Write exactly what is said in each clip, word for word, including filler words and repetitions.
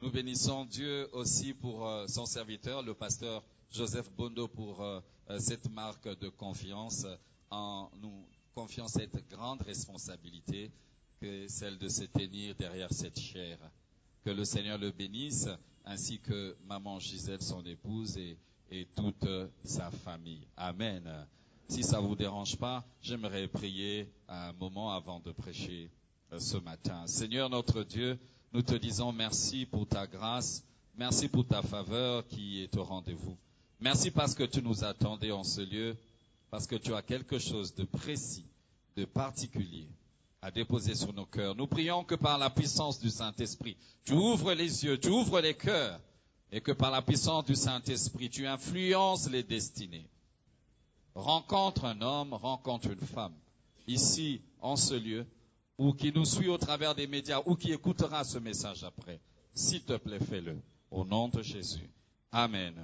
Nous bénissons Dieu aussi pour euh, son serviteur, le pasteur Joseph Bondo, pour euh, cette marque de confiance, en nous confiant cette grande responsabilité que celle de se tenir derrière cette chaire. Que le Seigneur le bénisse, ainsi que maman Gisèle, son épouse, et, et toute sa famille. Amen. Si ça ne vous dérange pas, j'aimerais prier un moment avant de prêcher euh, ce matin. Seigneur notre Dieu, nous te disons merci pour ta grâce, merci pour ta faveur qui est au rendez-vous. Merci parce que tu nous attendais en ce lieu, parce que tu as quelque chose de précis, de particulier à déposer sur nos cœurs. Nous prions que par la puissance du Saint-Esprit, tu ouvres les yeux, tu ouvres les cœurs, et que par la puissance du Saint-Esprit, tu influences les destinées. Rencontre un homme, rencontre une femme, ici, en ce lieu, ou qui nous suit au travers des médias, ou qui écoutera ce message après. S'il te plaît, fais-le. Au nom de Jésus. Amen.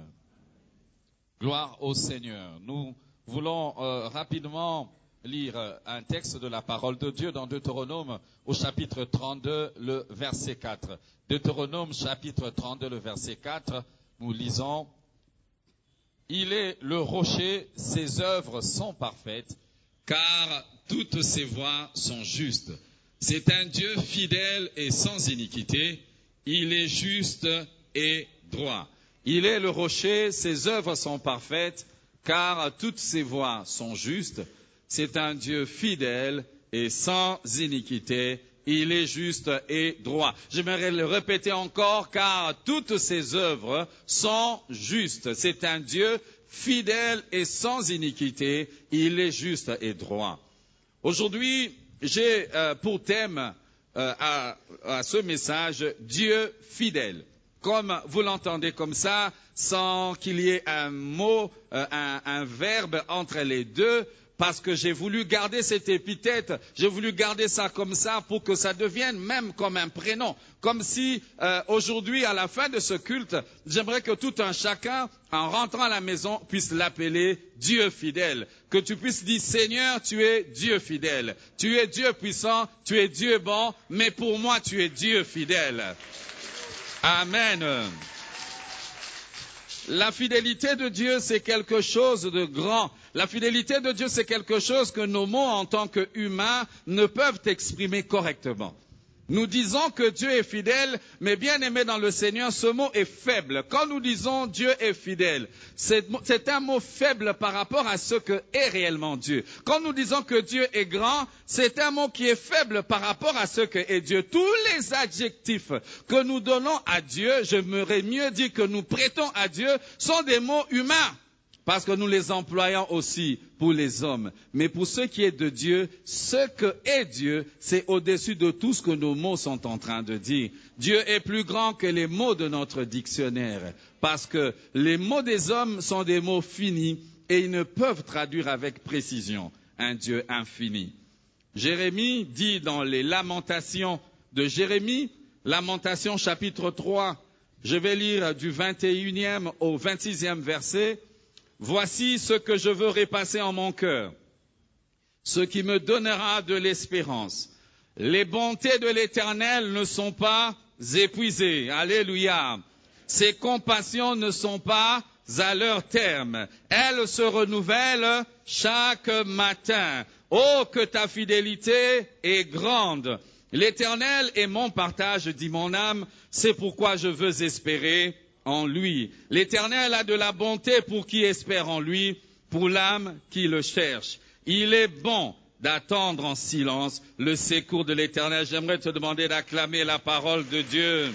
Gloire au Seigneur. Nous voulons euh, rapidement lire euh, un texte de la parole de Dieu dans Deutéronome au chapitre trente-deux, le verset quatre. Deutéronome chapitre trente-deux, le verset quatre, nous lisons « Il est le rocher, ses œuvres sont parfaites, car toutes ses voies sont justes. C'est un Dieu fidèle et sans iniquité, il est juste et droit. Il est le rocher, ses œuvres sont parfaites, car toutes ses voies sont justes. C'est un Dieu fidèle et sans iniquité, il est juste et droit. » J'aimerais le répéter encore, car toutes ses œuvres sont justes. C'est un Dieu fidèle et sans iniquité, il est juste et droit. Aujourd'hui, j'ai euh, pour thème euh, à, à ce message Dieu fidèle. Comme vous l'entendez comme ça, sans qu'il y ait un mot, euh, un, un verbe entre les deux, parce que j'ai voulu garder cette épithète, j'ai voulu garder ça comme ça pour que ça devienne même comme un prénom. Comme si euh, aujourd'hui, à la fin de ce culte, j'aimerais que tout un chacun, en rentrant à la maison, puisse l'appeler Dieu fidèle. Que tu puisses dire, Seigneur, tu es Dieu fidèle. Tu es Dieu puissant, tu es Dieu bon, mais pour moi, tu es Dieu fidèle. Amen. La fidélité de Dieu, c'est quelque chose de grand. La fidélité de Dieu, c'est quelque chose que nos mots en tant qu'humains ne peuvent exprimer correctement. Nous disons que Dieu est fidèle, mais bien aimé dans le Seigneur, ce mot est faible. Quand nous disons Dieu est fidèle, c'est, c'est un mot faible par rapport à ce que est réellement Dieu. Quand nous disons que Dieu est grand, c'est un mot qui est faible par rapport à ce que est Dieu. Tous les adjectifs que nous donnons à Dieu, j'aimerais mieux dire que nous prêtons à Dieu, sont des mots humains. Parce que nous les employons aussi pour les hommes. Mais pour ce qui est de Dieu, ce que est Dieu, c'est au-dessus de tout ce que nos mots sont en train de dire. Dieu est plus grand que les mots de notre dictionnaire. Parce que les mots des hommes sont des mots finis et ils ne peuvent traduire avec précision un Dieu infini. Jérémie dit dans les Lamentations de Jérémie, Lamentations chapitre trois, je vais lire du vingt et unième au vingt-sixième verset. Voici ce que je veux repasser en mon cœur, ce qui me donnera de l'espérance. Les bontés de l'Éternel ne sont pas épuisées. Alléluia. Ses compassions ne sont pas à leur terme. Elles se renouvellent chaque matin. Oh, que ta fidélité est grande. L'Éternel est mon partage, dit mon âme. C'est pourquoi je veux espérer en lui. L'Éternel a de la bonté pour qui espère en lui, pour l'âme qui le cherche. Il est bon d'attendre en silence le secours de l'Éternel. J'aimerais te demander d'acclamer la parole de Dieu.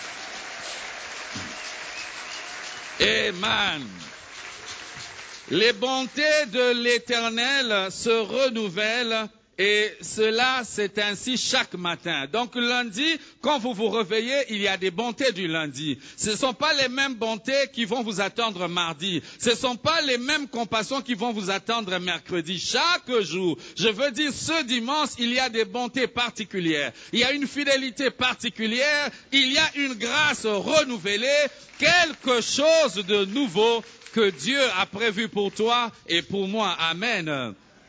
Amen. Les bontés de l'Éternel se renouvellent. Et cela, c'est ainsi chaque matin. Donc lundi, quand vous vous réveillez, il y a des bontés du lundi. Ce ne sont pas les mêmes bontés qui vont vous attendre mardi. Ce ne sont pas les mêmes compassions qui vont vous attendre mercredi. Chaque jour, je veux dire ce dimanche, il y a des bontés particulières. Il y a une fidélité particulière. Il y a une grâce renouvelée. Quelque chose de nouveau que Dieu a prévu pour toi et pour moi. Amen.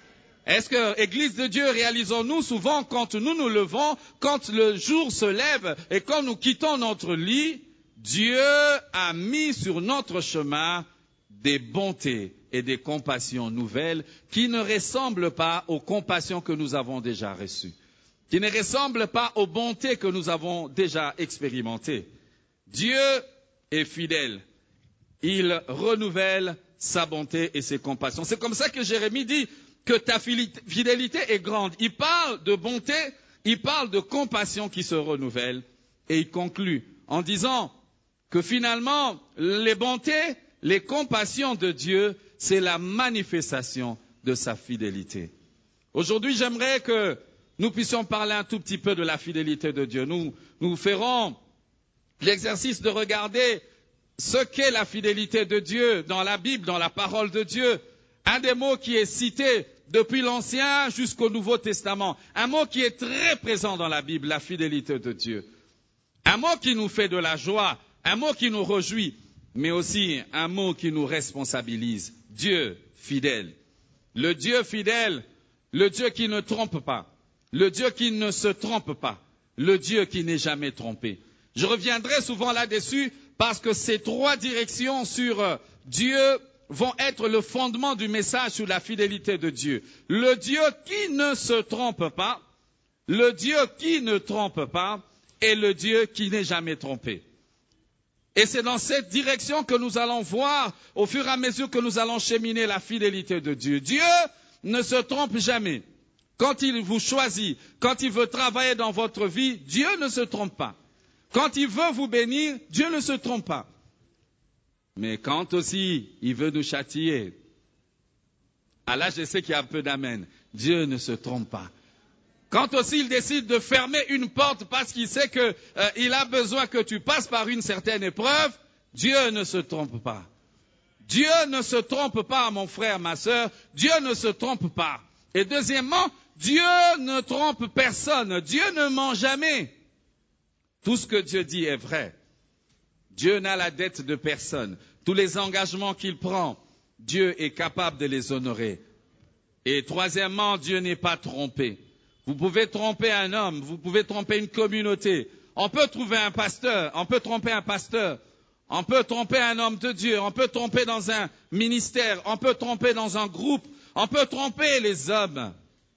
Est-ce que, Église de Dieu, réalisons-nous souvent quand nous nous levons, quand le jour se lève et quand nous quittons notre lit, Dieu a mis sur notre chemin des bontés et des compassions nouvelles qui ne ressemblent pas aux compassions que nous avons déjà reçues, qui ne ressemblent pas aux bontés que nous avons déjà expérimentées. Dieu est fidèle. Il renouvelle sa bonté et ses compassions. C'est comme ça que Jérémie dit que ta fidélité est grande. Il parle de bonté, il parle de compassion qui se renouvelle et il conclut en disant que finalement, les bontés, les compassions de Dieu, c'est la manifestation de sa fidélité. Aujourd'hui, j'aimerais que nous puissions parler un tout petit peu de la fidélité de Dieu. Nous, nous ferons l'exercice de regarder ce qu'est la fidélité de Dieu dans la Bible, dans la parole de Dieu. Un des mots qui est cité depuis l'Ancien jusqu'au Nouveau Testament. Un mot qui est très présent dans la Bible, la fidélité de Dieu. Un mot qui nous fait de la joie, un mot qui nous réjouit, mais aussi un mot qui nous responsabilise. Dieu fidèle. Le Dieu fidèle, le Dieu qui ne trompe pas, le Dieu qui ne se trompe pas, le Dieu qui n'est jamais trompé. Je reviendrai souvent là-dessus parce que ces trois directions sur Dieu vont être le fondement du message sur la fidélité de Dieu. Le Dieu qui ne se trompe pas, le Dieu qui ne trompe pas et le Dieu qui n'est jamais trompé. Et c'est dans cette direction que nous allons voir, au fur et à mesure que nous allons cheminer la fidélité de Dieu. Dieu ne se trompe jamais. Quand il vous choisit, quand il veut travailler dans votre vie, Dieu ne se trompe pas. Quand il veut vous bénir, Dieu ne se trompe pas. Mais quand aussi il veut nous châtier, ah là je sais qu'il y a un peu d'amen, Dieu ne se trompe pas. Quand aussi il décide de fermer une porte parce qu'il sait qu'il euh, a besoin que tu passes par une certaine épreuve, Dieu ne se trompe pas. Dieu ne se trompe pas, mon frère, ma sœur, Dieu ne se trompe pas. Et deuxièmement, Dieu ne trompe personne, Dieu ne ment jamais. Tout ce que Dieu dit est vrai. Dieu n'a la dette de personne. Tous les engagements qu'il prend, Dieu est capable de les honorer. Et troisièmement, Dieu n'est pas trompé. Vous pouvez tromper un homme, vous pouvez tromper une communauté. On peut trouver un pasteur, on peut tromper un pasteur, on peut tromper un homme de Dieu, on peut tromper dans un ministère, on peut tromper dans un groupe, on peut tromper les hommes.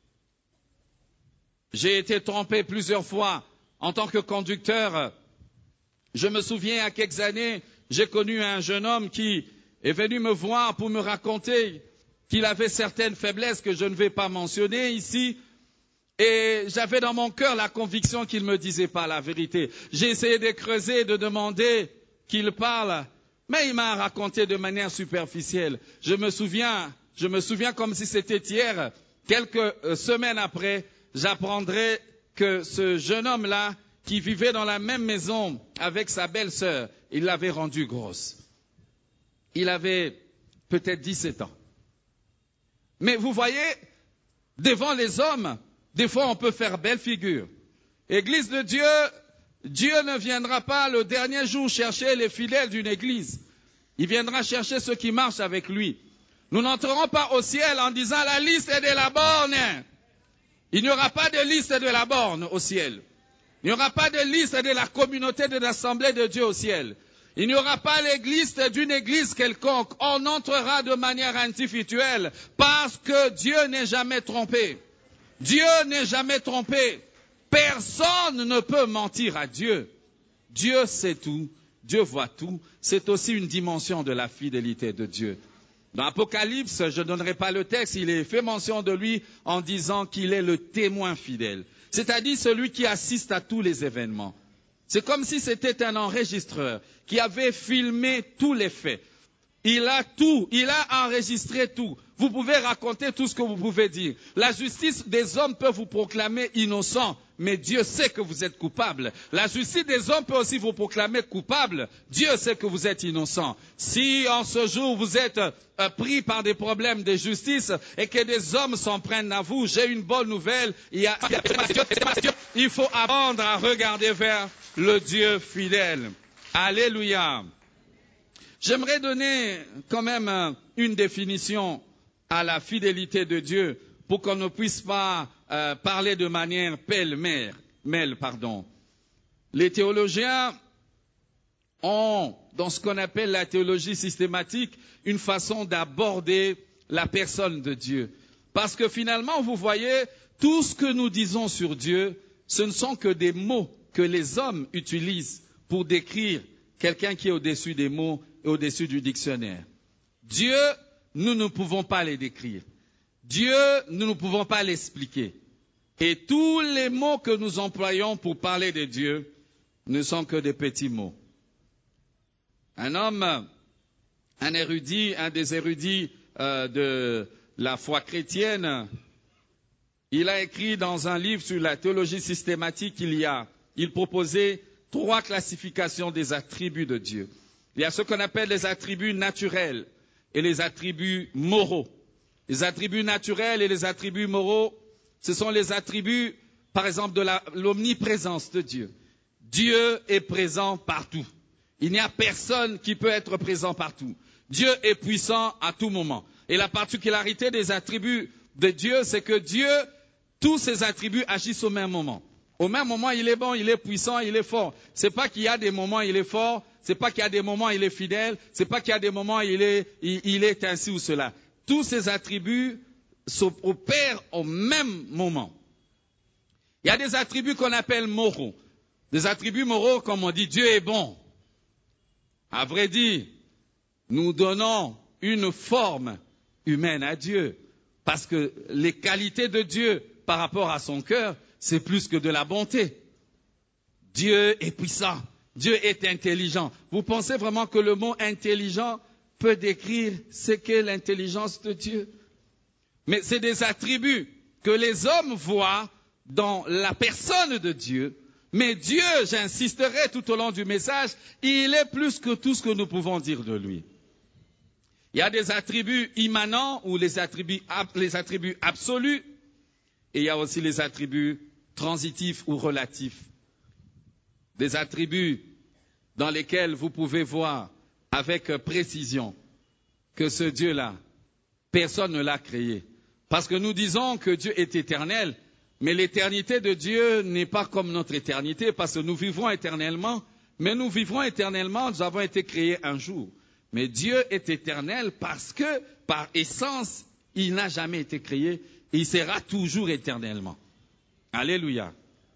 J'ai été trompé plusieurs fois en tant que conducteur. Je me souviens, il y a quelques années, j'ai connu un jeune homme qui est venu me voir pour me raconter qu'il avait certaines faiblesses que je ne vais pas mentionner ici. Et j'avais dans mon cœur la conviction qu'il ne me disait pas la vérité. J'ai essayé de creuser, de demander qu'il parle, mais il m'a raconté de manière superficielle. Je me souviens, je me souviens comme si c'était hier, quelques semaines après, j'apprendrai que ce jeune homme-là, qui vivait dans la même maison avec sa belle-sœur, il l'avait rendue grosse. Il avait peut-être dix-sept ans. Mais vous voyez, devant les hommes, des fois on peut faire belle figure. Église de Dieu, Dieu ne viendra pas le dernier jour chercher les fidèles d'une église. Il viendra chercher ceux qui marchent avec lui. Nous n'entrerons pas au ciel en disant la liste est de la borne. Il n'y aura pas de liste de la borne au ciel. Il n'y aura pas de liste de la communauté de l'Assemblée de Dieu au ciel. Il n'y aura pas l'église d'une église quelconque. On entrera de manière individuelle parce que Dieu n'est jamais trompé. Dieu n'est jamais trompé. Personne ne peut mentir à Dieu. Dieu sait tout. Dieu voit tout. C'est aussi une dimension de la fidélité de Dieu. Dans Apocalypse, je ne donnerai pas le texte, il est fait mention de lui en disant qu'il est le témoin fidèle. C'est-à-dire celui qui assiste à tous les événements. C'est comme si c'était un enregistreur qui avait filmé tous les faits. Il a tout, il a enregistré tout. Vous pouvez raconter tout ce que vous pouvez dire. La justice des hommes peut vous proclamer innocent, mais Dieu sait que vous êtes coupable. La justice des hommes peut aussi vous proclamer coupable. Dieu sait que vous êtes innocent. Si en ce jour vous êtes euh, pris par des problèmes de justice et que des hommes s'en prennent à vous, j'ai une bonne nouvelle. Il, y a, il faut apprendre à regarder vers le Dieu fidèle. Alléluia. J'aimerais donner quand même une définition à la fidélité de Dieu pour qu'on ne puisse pas euh, parler de manière pêle-mêle. Mêle, pardon. Les théologiens ont, dans ce qu'on appelle la théologie systématique, une façon d'aborder la personne de Dieu. Parce que finalement, vous voyez, tout ce que nous disons sur Dieu, ce ne sont que des mots que les hommes utilisent pour décrire quelqu'un qui est au-dessus des mots et au-dessus du dictionnaire. Dieu, nous ne pouvons pas les décrire. Dieu, nous ne pouvons pas l'expliquer. Et tous les mots que nous employons pour parler de Dieu ne sont que des petits mots. Un homme, un érudit, un des érudits euh, de la foi chrétienne, il a écrit dans un livre sur la théologie systématique, il y a, il proposait trois classifications des attributs de Dieu. Il y a ce qu'on appelle les attributs naturels et les attributs moraux. Les attributs naturels et les attributs moraux, ce sont les attributs, par exemple, de la, l'omniprésence de Dieu. Dieu est présent partout. Il n'y a personne qui peut être présent partout. Dieu est puissant à tout moment. Et la particularité des attributs de Dieu, c'est que Dieu, tous ses attributs agissent au même moment. Au même moment, il est bon, il est puissant, il est fort. C'est pas qu'il y a des moments il est fort, c'est pas qu'il y a des moments il est fidèle, c'est pas qu'il y a des moments il est, il, il est ainsi ou cela. Tous ces attributs s'opèrent au même moment. Il y a des attributs qu'on appelle moraux. Des attributs moraux, comme on dit, Dieu est bon. À vrai dire, nous donnons une forme humaine à Dieu. Parce que les qualités de Dieu par rapport à son cœur, c'est plus que de la bonté. Dieu est puissant. Dieu est intelligent. Vous pensez vraiment que le mot intelligent peut décrire ce qu'est l'intelligence de Dieu? Mais c'est des attributs que les hommes voient dans la personne de Dieu. Mais Dieu, j'insisterai tout au long du message, il est plus que tout ce que nous pouvons dire de lui. Il y a des attributs immanents ou les attributs, les attributs absolus, et il y a aussi les attributs transitifs ou relatifs. Des attributs dans lesquels vous pouvez voir avec précision que ce Dieu-là, personne ne l'a créé. Parce que nous disons que Dieu est éternel, mais l'éternité de Dieu n'est pas comme notre éternité, parce que nous vivrons éternellement, mais nous vivrons éternellement, nous avons été créés un jour. Mais Dieu est éternel parce que, par essence, il n'a jamais été créé et il sera toujours éternellement. Alléluia.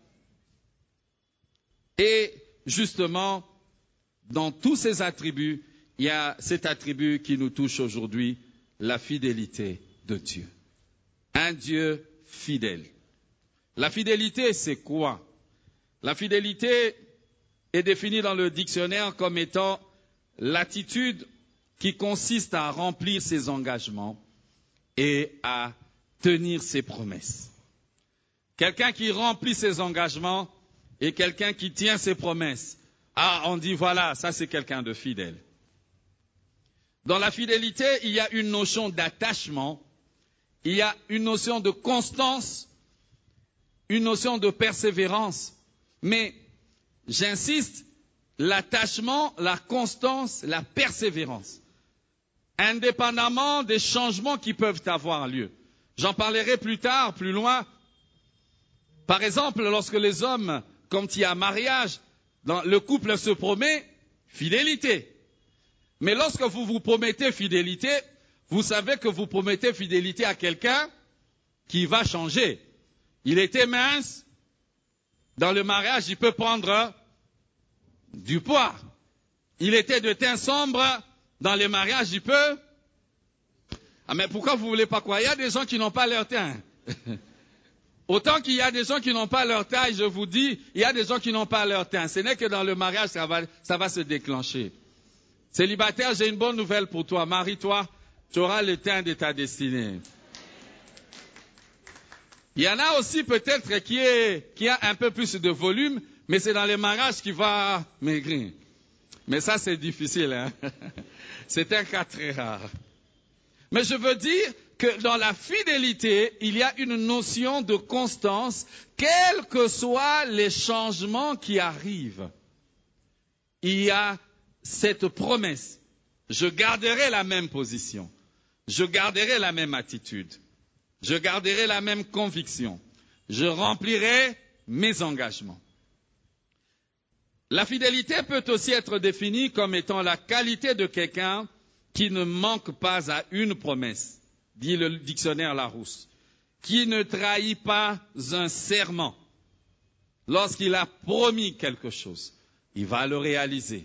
Et justement, dans tous ces attributs, il y a cet attribut qui nous touche aujourd'hui, la fidélité de Dieu. Un Dieu fidèle. La fidélité, c'est quoi? La fidélité est définie dans le dictionnaire comme étant l'attitude qui consiste à remplir ses engagements et à tenir ses promesses. Quelqu'un qui remplit ses engagements et quelqu'un qui tient ses promesses. Ah, on dit voilà, ça c'est quelqu'un de fidèle. Dans la fidélité, il y a une notion d'attachement, il y a une notion de constance, une notion de persévérance. Mais, j'insiste, l'attachement, la constance, la persévérance, indépendamment des changements qui peuvent avoir lieu. J'en parlerai plus tard, plus loin. Par exemple, lorsque les hommes, quand il y a mariage, dans, le couple se promet fidélité. Mais lorsque vous vous promettez fidélité, vous savez que vous promettez fidélité à quelqu'un qui va changer. Il était mince, dans le mariage, il peut prendre du poids. Il était de teint sombre, dans le mariage, il peut... Ah mais pourquoi vous ne voulez pas croire? Il y a des gens qui n'ont pas leur teint. Autant qu'il y a des gens qui n'ont pas leur taille, je vous dis, il y a des gens qui n'ont pas leur teint. Ce n'est que dans le mariage, ça va, ça va se déclencher. Célibataire, j'ai une bonne nouvelle pour toi. Marie-toi, tu auras le teint de ta destinée. Il y en a aussi peut-être qui, est, qui a un peu plus de volume, mais c'est dans les mariages qui va maigrir. Mais ça, c'est difficile. Hein? C'est un cas très rare. Mais je veux dire que dans la fidélité, il y a une notion de constance, quels que soient les changements qui arrivent. Il y a cette promesse. Je garderai la même position. Je garderai la même attitude. Je garderai la même conviction. Je remplirai mes engagements. La fidélité peut aussi être définie comme étant la qualité de quelqu'un qui ne manque pas à une promesse, dit le dictionnaire Larousse, qui ne trahit pas un serment. Lorsqu'il a promis quelque chose, il va le réaliser.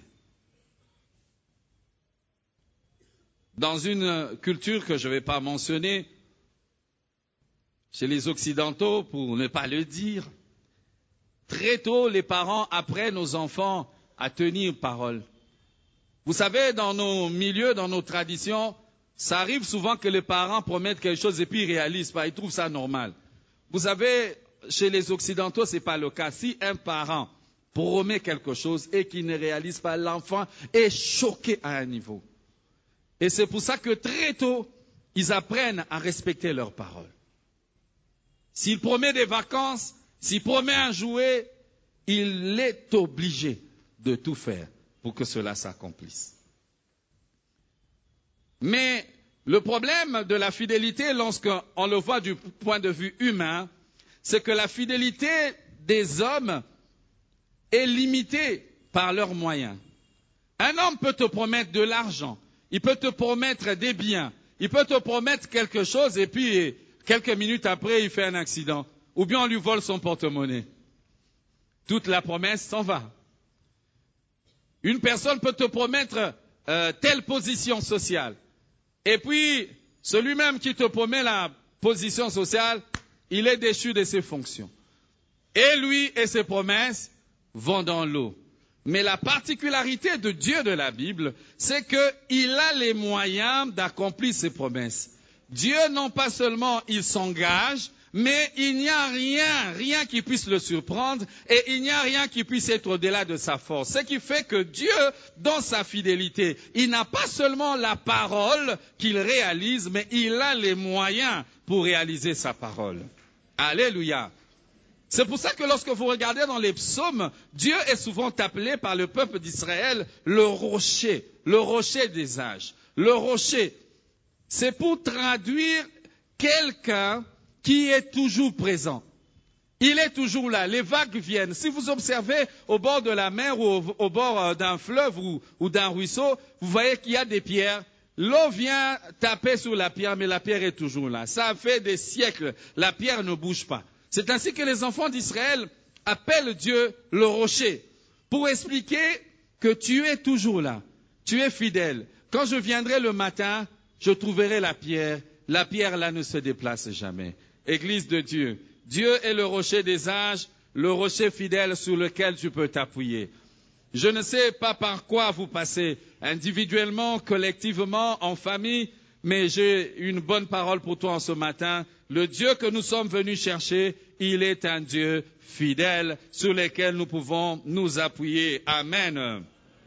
Dans une culture que je ne vais pas mentionner, chez les Occidentaux, pour ne pas le dire, très tôt, les parents apprennent aux enfants à tenir parole. Vous savez, dans nos milieux, dans nos traditions, ça arrive souvent que les parents promettent quelque chose et puis ils ne réalisent pas, ils trouvent ça normal. Vous savez, chez les Occidentaux, ce n'est pas le cas. Si un parent promet quelque chose et qu'il ne réalise pas, l'enfant est choqué à un niveau. Et c'est pour ça que très tôt, ils apprennent à respecter leurs paroles. S'il promet des vacances, s'il promet un jouet, il est obligé de tout faire pour que cela s'accomplisse. Mais le problème de la fidélité, lorsqu'on le voit du point de vue humain, c'est que la fidélité des hommes est limitée par leurs moyens. Un homme peut te promettre de l'argent, il peut te promettre des biens, il peut te promettre quelque chose et puis quelques minutes après, il fait un accident. Ou bien on lui vole son porte-monnaie. Toute la promesse s'en va. Une personne peut te promettre euh, telle position sociale. Et puis, celui-même qui te promet la position sociale, il est déchu de ses fonctions. Et lui et ses promesses vont dans l'eau. Mais la particularité de Dieu de la Bible, c'est qu'il a les moyens d'accomplir ses promesses. Dieu, non pas seulement il s'engage, mais il n'y a rien, rien qui puisse le surprendre et il n'y a rien qui puisse être au-delà de sa force. Ce qui fait que Dieu, dans sa fidélité, il n'a pas seulement la parole qu'il réalise, mais il a les moyens pour réaliser sa parole. Alléluia. C'est pour ça que lorsque vous regardez dans les psaumes, Dieu est souvent appelé par le peuple d'Israël le rocher, le rocher des âges. Le rocher, c'est pour traduire quelqu'un qui est toujours présent. Il est toujours là. Les vagues viennent. Si vous observez au bord de la mer ou au, au bord d'un fleuve ou, ou d'un ruisseau, vous voyez qu'il y a des pierres. L'eau vient taper sur la pierre, mais la pierre est toujours là. Ça fait des siècles. La pierre ne bouge pas. C'est ainsi que les enfants d'Israël appellent Dieu le rocher pour expliquer que tu es toujours là. Tu es fidèle. Quand je viendrai le matin, je trouverai la pierre. La pierre là ne se déplace jamais. Église de Dieu, Dieu est le rocher des âges, le rocher fidèle sur lequel tu peux t'appuyer. Je ne sais pas par quoi vous passez, individuellement, collectivement, en famille, mais j'ai une bonne parole pour toi en ce matin. Le Dieu que nous sommes venus chercher, il est un Dieu fidèle sur lequel nous pouvons nous appuyer. Amen.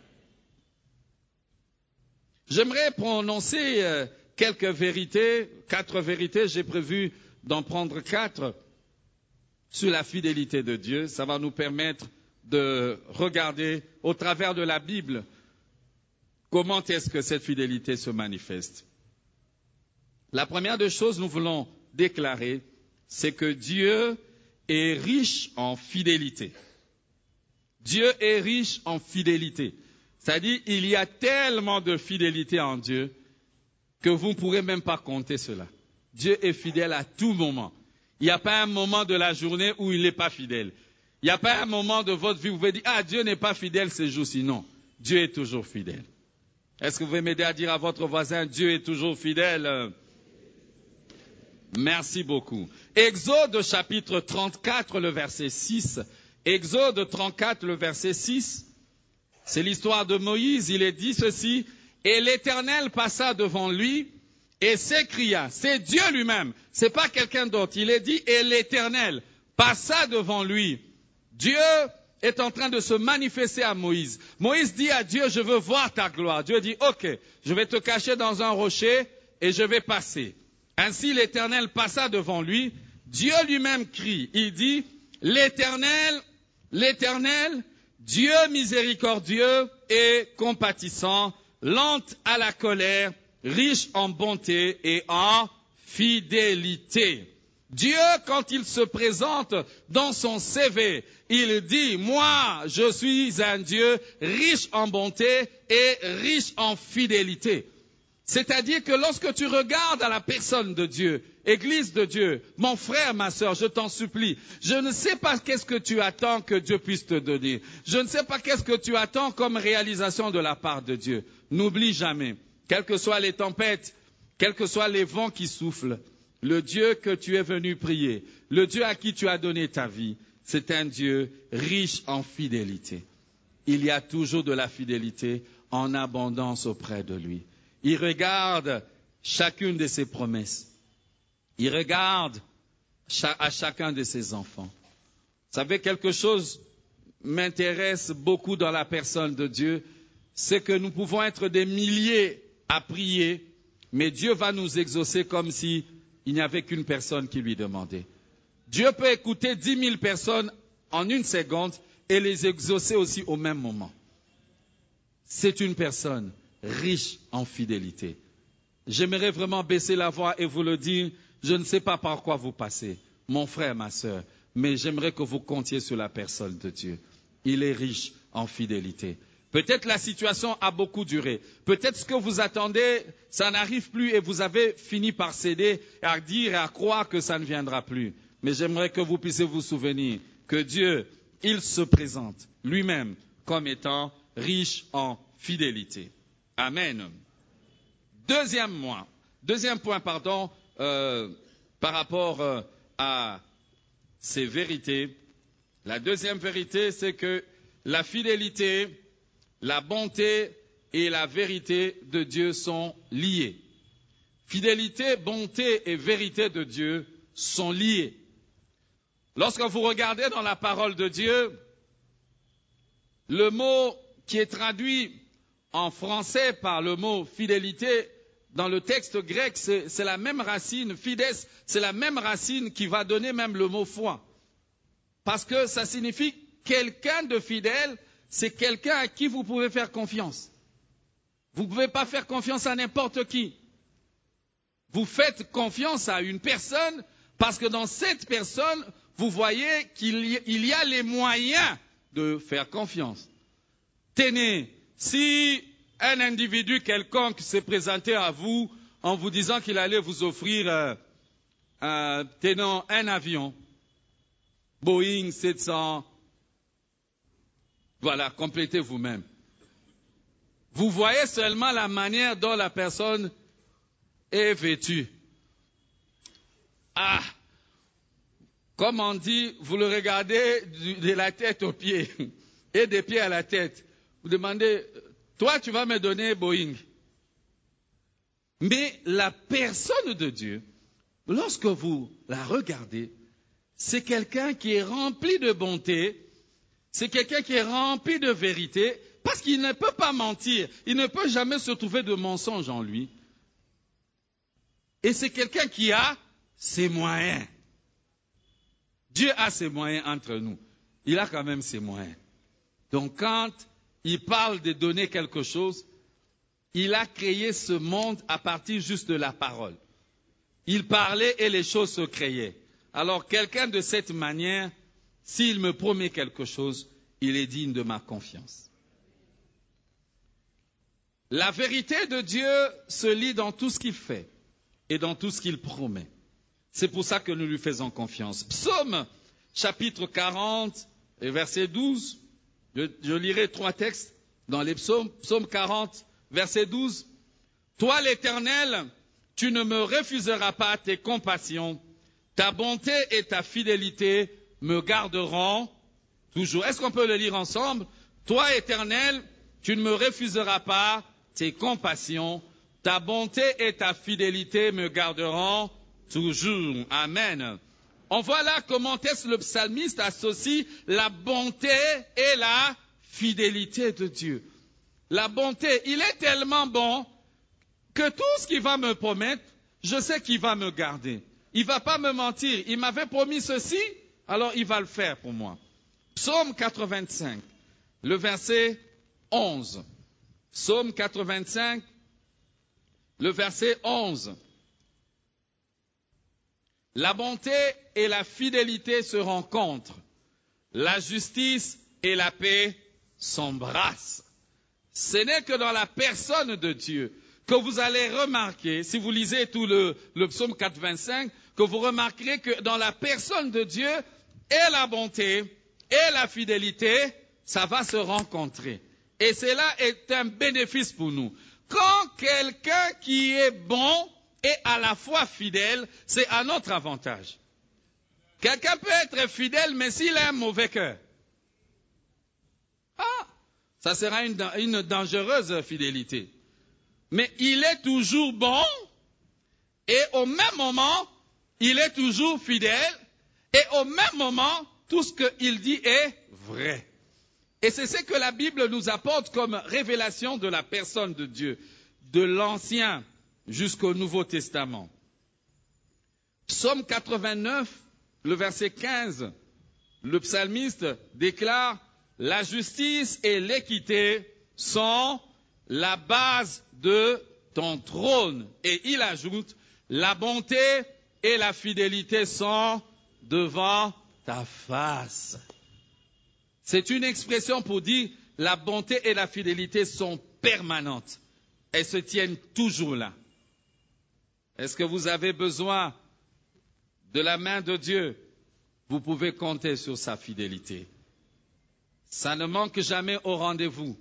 J'aimerais prononcer euh, quelques vérités, quatre vérités, j'ai prévu d'en prendre quatre sur la fidélité de Dieu. Ça va nous permettre de regarder au travers de la Bible comment est-ce que cette fidélité se manifeste. La première des choses que nous voulons déclarer, c'est que Dieu est riche en fidélité. Dieu est riche en fidélité. C'est-à-dire, il y a tellement de fidélité en Dieu que vous ne pourrez même pas compter cela. Dieu est fidèle à tout moment. Il n'y a pas un moment de la journée où il n'est pas fidèle. Il n'y a pas un moment de votre vie où vous pouvez dire « Ah, Dieu n'est pas fidèle ces jours-ci ». Non, Dieu est toujours fidèle. Est-ce que vous pouvez m'aider à dire à votre voisin « Dieu est toujours fidèle ». Merci beaucoup. Exode chapitre trente-quatre, le verset six. Exode trente-quatre, le verset six. C'est l'histoire de Moïse. Il est dit ceci. « Et l'Éternel passa devant lui et s'écria. » C'est Dieu lui-même. C'est pas quelqu'un d'autre. Il est dit « Et l'Éternel passa devant lui. » Dieu est en train de se manifester à Moïse. Moïse dit à Dieu « Je veux voir ta gloire. » Dieu dit « Ok, je vais te cacher dans un rocher et je vais passer. » Ainsi l'Éternel passa devant lui. Dieu lui-même crie. Il dit « L'Éternel, l'Éternel, Dieu miséricordieux et compatissant, lent à la colère, riche en bonté et en fidélité. Dieu, quand il se présente dans son C V, il dit, moi, je suis un Dieu riche en bonté et riche en fidélité. C'est-à-dire que lorsque tu regardes à la personne de Dieu, Église de Dieu, mon frère, ma sœur, je t'en supplie, je ne sais pas qu'est-ce que tu attends que Dieu puisse te donner. Je ne sais pas qu'est-ce que tu attends comme réalisation de la part de Dieu. N'oublie jamais, quelles que soient les tempêtes, quels que soient les vents qui soufflent, le Dieu que tu es venu prier, le Dieu à qui tu as donné ta vie, c'est un Dieu riche en fidélité. Il y a toujours de la fidélité en abondance auprès de lui. Il regarde chacune de ses promesses. Il regarde à chacun de ses enfants. Vous savez, quelque chose m'intéresse beaucoup dans la personne de Dieu, c'est que nous pouvons être des milliers à prier, mais Dieu va nous exaucer comme si il n'y avait qu'une personne qui lui demandait. Dieu peut écouter dix mille personnes en une seconde et les exaucer aussi au même moment. C'est une personne riche en fidélité. J'aimerais vraiment baisser la voix et vous le dire, je ne sais pas par quoi vous passez, mon frère, ma sœur, mais j'aimerais que vous comptiez sur la personne de Dieu. Il est riche en fidélité. Peut-être la situation a beaucoup duré. Peut-être ce que vous attendez, ça n'arrive plus et vous avez fini par céder et à dire et à croire que ça ne viendra plus. Mais j'aimerais que vous puissiez vous souvenir que Dieu, il se présente lui-même comme étant riche en fidélité. Amen. Deuxième point, deuxième point, pardon, euh, par rapport euh, à ces vérités. La deuxième vérité, c'est que la fidélité, la bonté et la vérité de Dieu sont liées. Fidélité, bonté et vérité de Dieu sont liées. Lorsque vous regardez dans la parole de Dieu, le mot qui est traduit en français par le mot fidélité, dans le texte grec, c'est, c'est la même racine, fides, c'est la même racine qui va donner même le mot foi. Parce que ça signifie quelqu'un de fidèle, c'est quelqu'un à qui vous pouvez faire confiance. Vous ne pouvez pas faire confiance à n'importe qui. Vous faites confiance à une personne parce que dans cette personne, vous voyez qu'il y a les moyens de faire confiance. Tenez, si un individu quelconque s'est présenté à vous en vous disant qu'il allait vous offrir euh, euh, tenant un avion, Boeing sept cents, voilà, complétez vous-même. Vous voyez seulement la manière dont la personne est vêtue. Ah, comme on dit, vous le regardez de la tête aux pieds et des pieds à la tête. Vous demandez, toi tu vas me donner Boeing. Mais la personne de Dieu, lorsque vous la regardez, c'est quelqu'un qui est rempli de bonté, c'est quelqu'un qui est rempli de vérité, parce qu'il ne peut pas mentir, il ne peut jamais se trouver de mensonge en lui. Et c'est quelqu'un qui a ses moyens. Dieu a ses moyens entre nous. Il a quand même ses moyens. Donc quand il parle de donner quelque chose, il a créé ce monde à partir juste de la parole. Il parlait et les choses se créaient. Alors quelqu'un de cette manière, s'il me promet quelque chose, il est digne de ma confiance. La vérité de Dieu se lit dans tout ce qu'il fait et dans tout ce qu'il promet. C'est pour ça que nous lui faisons confiance. Psaume chapitre quarante et verset douze. Je, je lirai trois textes dans les psaumes. Psaume quarante, verset douze. Toi l'Éternel, tu ne me refuseras pas tes compassions. Ta bonté et ta fidélité me garderont toujours. Est-ce qu'on peut le lire ensemble? Toi Éternel, tu ne me refuseras pas tes compassions. Ta bonté et ta fidélité me garderont toujours. Amen. On voit là comment est-ce le psalmiste associe la bonté et la fidélité de Dieu. La bonté, il est tellement bon que tout ce qu'il va me promettre, je sais qu'il va me garder. Il ne va pas me mentir. Il m'avait promis ceci, alors il va le faire pour moi. Psaume quatre-vingt-cinq, le verset onze. Psaume quatre-vingt-cinq, le verset onze. La bonté et la fidélité se rencontrent. La justice et la paix s'embrassent. Ce n'est que dans la personne de Dieu que vous allez remarquer, si vous lisez tout le, le psaume quatre, vingt-cinq, que vous remarquerez que dans la personne de Dieu, et la bonté et la fidélité, ça va se rencontrer. Et cela est un bénéfice pour nous. Quand quelqu'un qui est bon est à la fois fidèle, c'est à notre avantage. Quelqu'un peut être fidèle, mais s'il a un mauvais cœur, ah, ça sera une, une dangereuse fidélité. Mais il est toujours bon, et au même moment, il est toujours fidèle, et au même moment, tout ce qu'il dit est vrai. Et c'est ce que la Bible nous apporte comme révélation de la personne de Dieu, de l'Ancien jusqu'au Nouveau Testament. Psaume quatre-vingt-neuf, le verset quinze, le psalmiste déclare « La justice et l'équité sont la base de ton trône. » Et il ajoute « La bonté et la fidélité sont devant ta face. » C'est une expression pour dire la bonté et la fidélité sont permanentes. Elles se tiennent toujours là. Est-ce que vous avez besoin de la main de Dieu? Vous pouvez compter sur sa fidélité. Ça ne manque jamais au rendez-vous.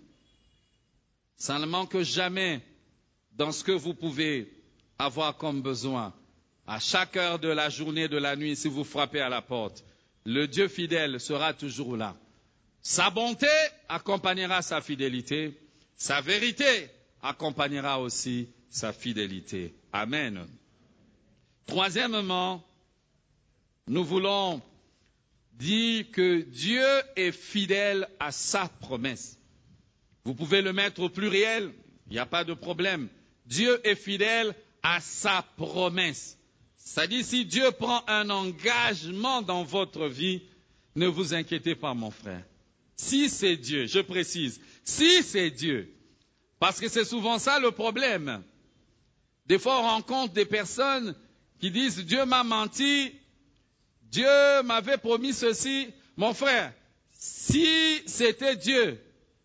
Ça ne manque jamais dans ce que vous pouvez avoir comme besoin. À chaque heure de la journée, de la nuit, si vous frappez à la porte, le Dieu fidèle sera toujours là. Sa bonté accompagnera sa fidélité. Sa vérité accompagnera aussi sa fidélité. Amen. Troisièmement, nous voulons dire que Dieu est fidèle à sa promesse. Vous pouvez le mettre au pluriel, il n'y a pas de problème. Dieu est fidèle à sa promesse. C'est-à-dire, si Dieu prend un engagement dans votre vie, ne vous inquiétez pas, mon frère. Si c'est Dieu, je précise, si c'est Dieu, parce que c'est souvent ça le problème. Des fois, on rencontre des personnes qui disent « Dieu m'a menti, Dieu m'avait promis ceci. » Mon frère, si c'était Dieu,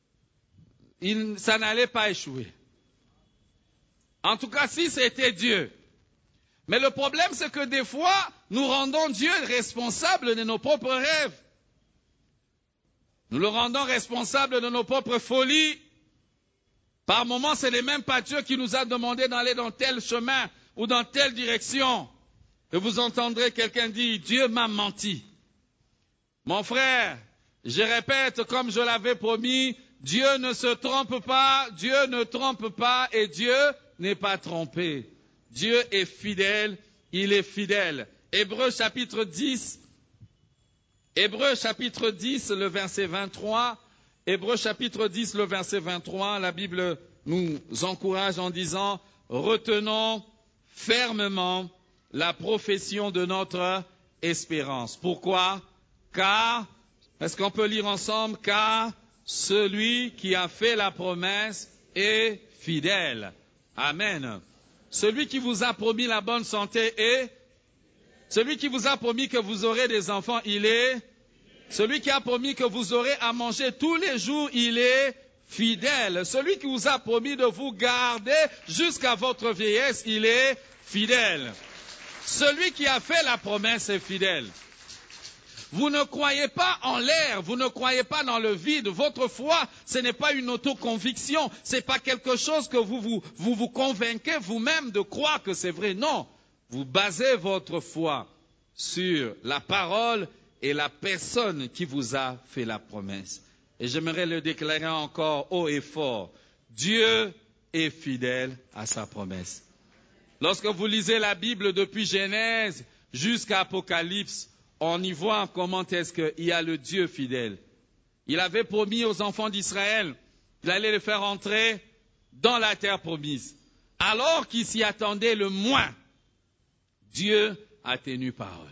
il, ça n'allait pas échouer. En tout cas, si c'était Dieu. Mais le problème, c'est que des fois, nous rendons Dieu responsable de nos propres rêves. Nous le rendons responsable de nos propres folies. Par moments, ce n'est même pas Dieu qui nous a demandé d'aller dans tel chemin ou dans telle direction. Et vous entendrez quelqu'un dire, Dieu m'a menti. Mon frère, je répète comme je l'avais promis, Dieu ne se trompe pas, Dieu ne trompe pas et Dieu n'est pas trompé. Dieu est fidèle, il est fidèle. Hébreux chapitre dix, Hébreux chapitre dix, le verset vingt-trois, Hébreux chapitre dix, le verset vingt-trois, la Bible nous encourage en disant « Retenons fermement la profession de notre espérance. » Pourquoi? Car, est-ce qu'on peut lire ensemble? Car celui qui a fait la promesse est fidèle. Amen. Celui qui vous a promis la bonne santé est... Celui qui vous a promis que vous aurez des enfants, il est... Celui qui a promis que vous aurez à manger tous les jours, il est fidèle. Celui qui vous a promis de vous garder jusqu'à votre vieillesse, il est fidèle. Celui qui a fait la promesse est fidèle. Vous ne croyez pas en l'air, vous ne croyez pas dans le vide. Votre foi, ce n'est pas une autoconviction, ce n'est pas quelque chose que vous vous, vous vous convainquez vous-même de croire que c'est vrai. Non, vous basez votre foi sur la parole et la personne qui vous a fait la promesse. Et j'aimerais le déclarer encore haut et fort. Dieu est fidèle à sa promesse. Lorsque vous lisez la Bible depuis Genèse jusqu'à Apocalypse, on y voit comment est-ce qu'il y a le Dieu fidèle. Il avait promis aux enfants d'Israël qu'il allait les faire entrer dans la terre promise. Alors qu'ils s'y attendaient le moins, Dieu a tenu parole.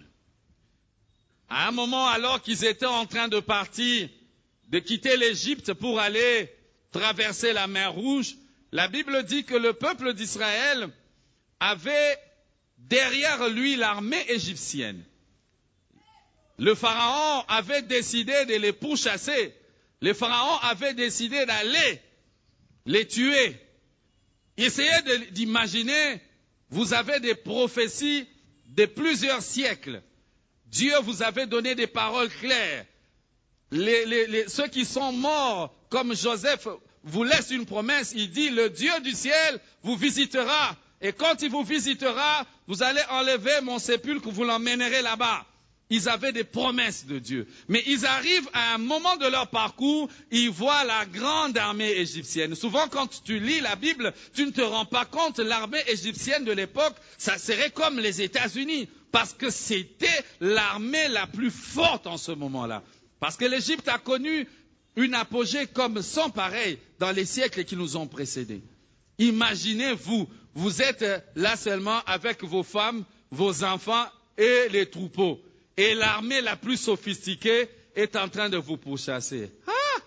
À un moment, alors qu'ils étaient en train de partir, de quitter l'Égypte pour aller traverser la mer Rouge, la Bible dit que le peuple d'Israël avait derrière lui l'armée égyptienne. Le pharaon avait décidé de les pourchasser. Le pharaon avait décidé d'aller les tuer. Essayez de, d'imaginer, vous avez des prophéties de plusieurs siècles. Dieu vous avait donné des paroles claires. Les, les, les, ceux qui sont morts, comme Joseph, vous laisse une promesse. Il dit, le Dieu du ciel vous visitera. Et quand il vous visitera, vous allez enlever mon sépulcre, vous l'emmènerez là-bas. Ils avaient des promesses de Dieu. Mais ils arrivent à un moment de leur parcours, ils voient la grande armée égyptienne. Souvent, quand tu lis la Bible, tu ne te rends pas compte, l'armée égyptienne de l'époque, ça serait comme les États-Unis. Parce que c'était l'armée la plus forte en ce moment-là. Parce que l'Égypte a connu une apogée comme sans pareil dans les siècles qui nous ont précédés. Imaginez-vous, vous êtes là seulement avec vos femmes, vos enfants et les troupeaux. Et l'armée la plus sophistiquée est en train de vous pourchasser. Ah!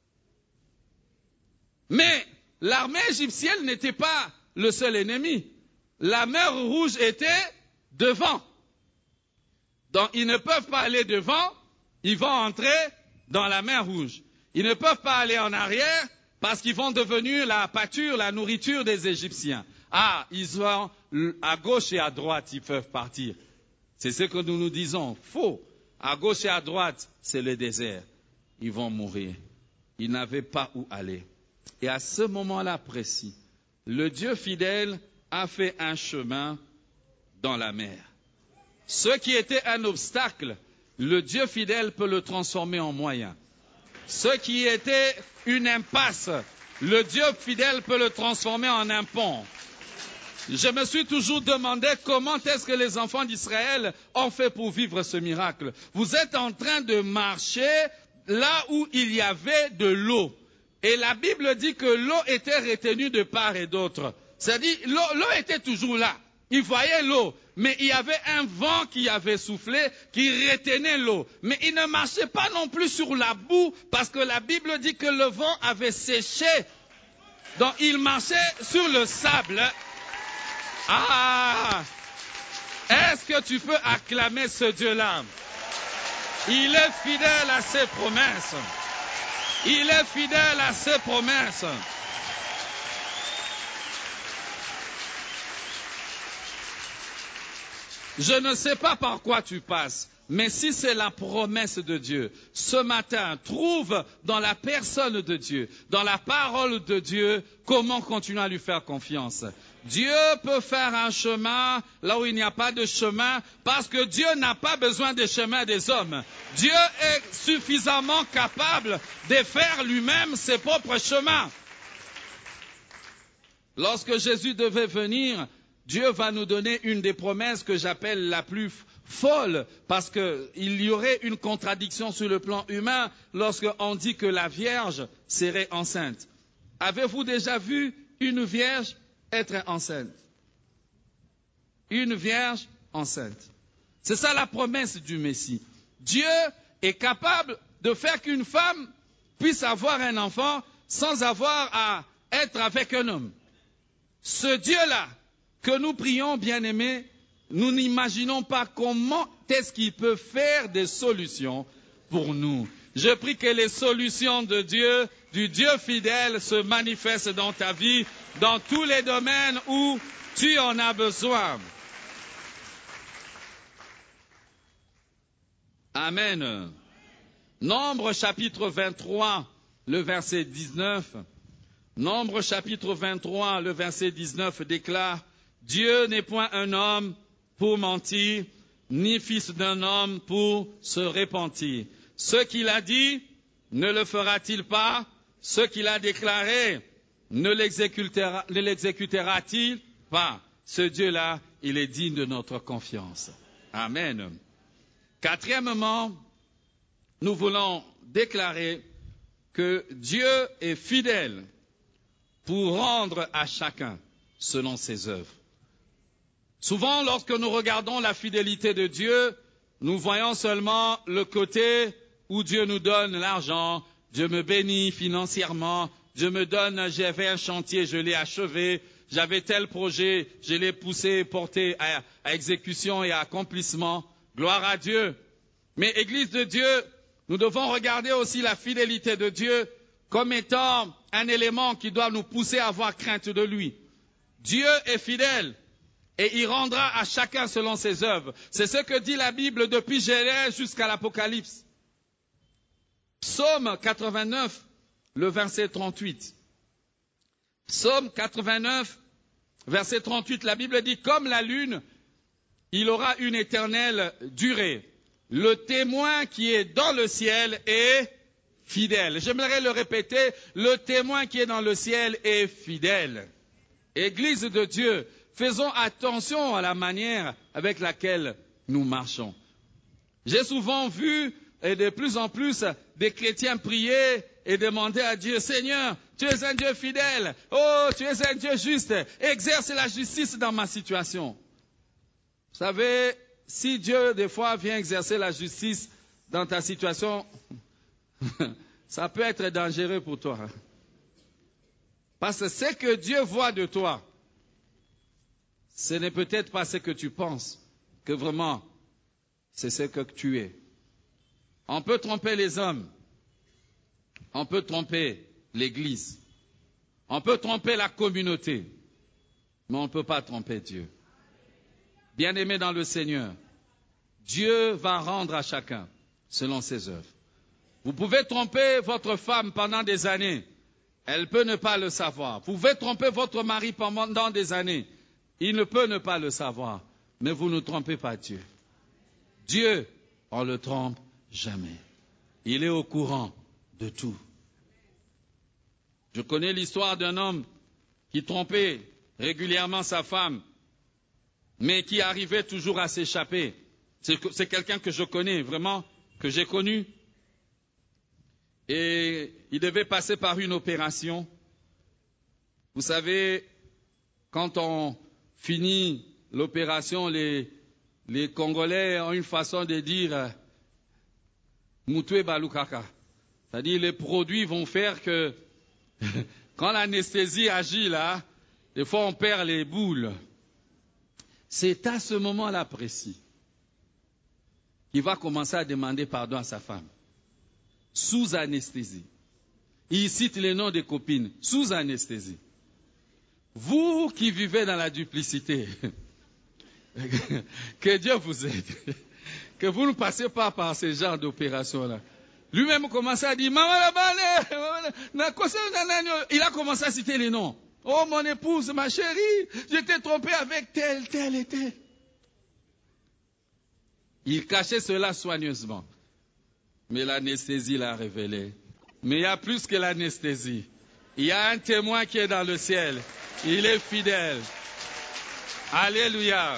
Mais l'armée égyptienne n'était pas le seul ennemi. La mer Rouge était devant. Donc ils ne peuvent pas aller devant, ils vont entrer dans la mer Rouge. Ils ne peuvent pas aller en arrière parce qu'ils vont devenir la pâture, la nourriture des Égyptiens. Ah, ils vont à gauche et à droite, ils peuvent partir. C'est ce que nous nous disons. Faux. À gauche et à droite, c'est le désert. Ils vont mourir. Ils n'avaient pas où aller. Et à ce moment-là précis, le Dieu fidèle a fait un chemin dans la mer. Ce qui était un obstacle, le Dieu fidèle peut le transformer en moyen. Ce qui était une impasse, le Dieu fidèle peut le transformer en un pont. Je me suis toujours demandé comment est-ce que les enfants d'Israël ont fait pour vivre ce miracle. Vous êtes en train de marcher là où il y avait de l'eau. Et la Bible dit que l'eau était retenue de part et d'autre. C'est-à-dire, l'eau, l'eau était toujours là. Ils voyaient l'eau. Mais il y avait un vent qui avait soufflé, qui retenait l'eau. Mais ils ne marchaient pas non plus sur la boue, parce que la Bible dit que le vent avait séché. Donc ils marchaient sur le sable. Ah! Est-ce que tu peux acclamer ce Dieu-là? Il est fidèle à ses promesses. Il est fidèle à ses promesses. Je ne sais pas par quoi tu passes, mais si c'est la promesse de Dieu, ce matin, trouve dans la personne de Dieu, dans la parole de Dieu, comment continuer à lui faire confiance. Dieu peut faire un chemin là où il n'y a pas de chemin, parce que Dieu n'a pas besoin des chemins des hommes. Dieu est suffisamment capable de faire lui-même ses propres chemins. Lorsque Jésus devait venir, Dieu va nous donner une des promesses que j'appelle la plus folle, parce qu'il y aurait une contradiction sur le plan humain lorsqu'on dit que la Vierge serait enceinte. Avez-vous déjà vu une Vierge être enceinte? Une Vierge enceinte. C'est ça la promesse du Messie. Dieu est capable de faire qu'une femme puisse avoir un enfant sans avoir à être avec un homme. Ce Dieu-là que nous prions, bien-aimés, nous n'imaginons pas comment est-ce qu'il peut faire des solutions pour nous. Je prie que les solutions de Dieu, du Dieu fidèle, se manifestent dans ta vie, dans tous les domaines où tu en as besoin. Amen. Nombre chapitre vingt-trois, le verset dix-neuf. Nombre chapitre vingt-trois, le verset dix-neuf déclare: Dieu n'est point un homme pour mentir, ni fils d'un homme pour se repentir. Ce qu'il a dit, ne le fera-t-il pas? Ce qu'il a déclaré, ne l'exécutera, ne l'exécutera-t-il pas? Ce Dieu-là, il est digne de notre confiance. Amen. Quatrièmement, nous voulons déclarer que Dieu est fidèle pour rendre à chacun selon ses œuvres. Souvent, lorsque nous regardons la fidélité de Dieu, nous voyons seulement le côté où Dieu nous donne l'argent, Dieu me bénit financièrement, Dieu me donne, j'avais un chantier, je l'ai achevé, j'avais tel projet, je l'ai poussé, porté à, à exécution et à accomplissement. Gloire à Dieu. Mais Église de Dieu, nous devons regarder aussi la fidélité de Dieu comme étant un élément qui doit nous pousser à avoir crainte de lui. Dieu est fidèle et il rendra à chacun selon ses œuvres. C'est ce que dit la Bible depuis Genèse jusqu'à l'Apocalypse. Psaume quatre-vingt-neuf, le verset trente-huit. Psaume quatre-vingt-neuf, verset trente-huit, la Bible dit « Comme la lune, il aura une éternelle durée. Le témoin qui est dans le ciel est fidèle. » J'aimerais le répéter, le témoin qui est dans le ciel est fidèle. Église de Dieu, faisons attention à la manière avec laquelle nous marchons. J'ai souvent vu, et de plus en plus, des chrétiens prier et demander à Dieu, « Seigneur, tu es un Dieu fidèle. Oh, tu es un Dieu juste. Exerce la justice dans ma situation. » Vous savez, si Dieu, des fois, vient exercer la justice dans ta situation, ça peut être dangereux pour toi. Parce que ce que Dieu voit de toi, ce n'est peut-être pas ce que tu penses, que vraiment, c'est ce que tu es. On peut tromper les hommes. On peut tromper l'Église. On peut tromper la communauté. Mais on ne peut pas tromper Dieu. Bien-aimés dans le Seigneur, Dieu va rendre à chacun selon ses œuvres. Vous pouvez tromper votre femme pendant des années. Elle peut ne pas le savoir. Vous pouvez tromper votre mari pendant des années. Il ne peut ne pas le savoir. Mais vous ne trompez pas Dieu. Dieu, on ne le trompe jamais. Il est au courant de tout. Je connais l'histoire d'un homme qui trompait régulièrement sa femme, mais qui arrivait toujours à s'échapper. C'est quelqu'un que je connais, vraiment, que j'ai connu. Et il devait passer par une opération. Vous savez, quand on finit l'opération, les, les Congolais ont une façon de dire « Moutoué Balukaka ». C'est-à-dire les produits vont faire que quand l'anesthésie agit là, des fois on perd les boules. C'est à ce moment-là précis qu'il va commencer à demander pardon à sa femme. Sous anesthésie. Il cite les noms des copines. Sous anesthésie. Vous qui vivez dans la duplicité, que Dieu vous aide. Que vous ne passez pas par ce genre d'opération-là. Lui-même commence à dire, il a commencé à citer les noms. Oh mon épouse, ma chérie, j'étais trompé avec tel, tel et tel. Il cachait cela soigneusement. Mais l'anesthésie l'a révélé. Mais il y a plus que l'anesthésie. Il y a un témoin qui est dans le ciel. Il est fidèle. Alléluia.